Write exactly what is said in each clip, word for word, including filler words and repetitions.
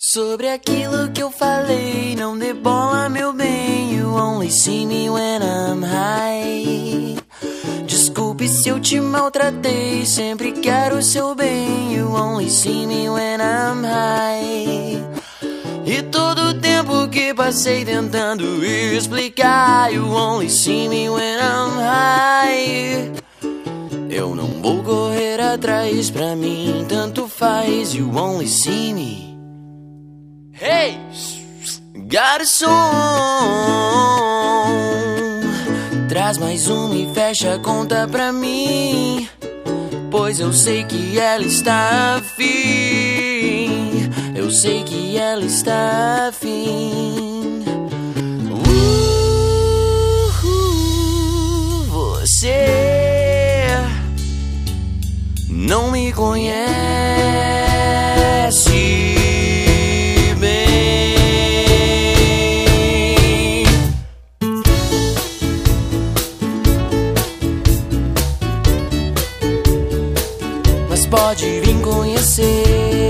Sobre aquilo que eu falei, não dê bola, meu bem. You only see me when I'm high. Desculpe se eu te maltratei, sempre quero o seu bem. You only see me when I'm high. E todo o tempo que passei tentando explicar, you only see me when I'm high. Eu não vou correr atrás, pra mim tanto faz. You only see me. Hey, garçom, traz mais uma e fecha a conta pra mim, pois eu sei que ela está afim. Eu sei que ela está afim. Uh, você não me conhece. Pode vir conhecer.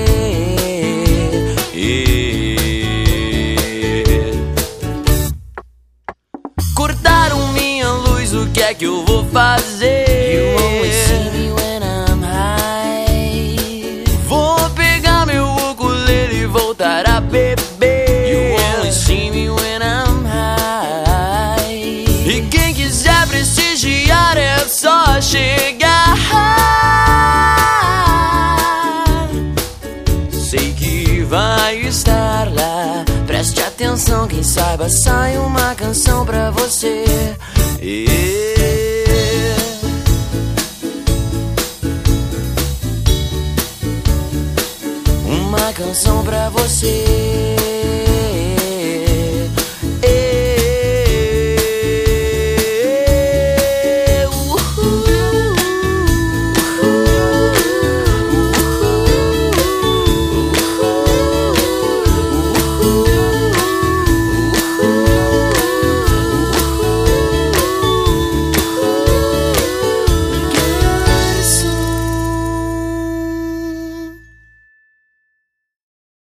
Cortaram minha luz, o que é que eu vou fazer? You only see me when I'm high. Vou pegar meu ukulele e voltar a beber. You only see me when I'm high. E quem quiser prestigiar é só chegar. Sei que vai estar lá. Preste atenção, quem saiba sai uma canção pra você. Yeah. Uma canção pra você.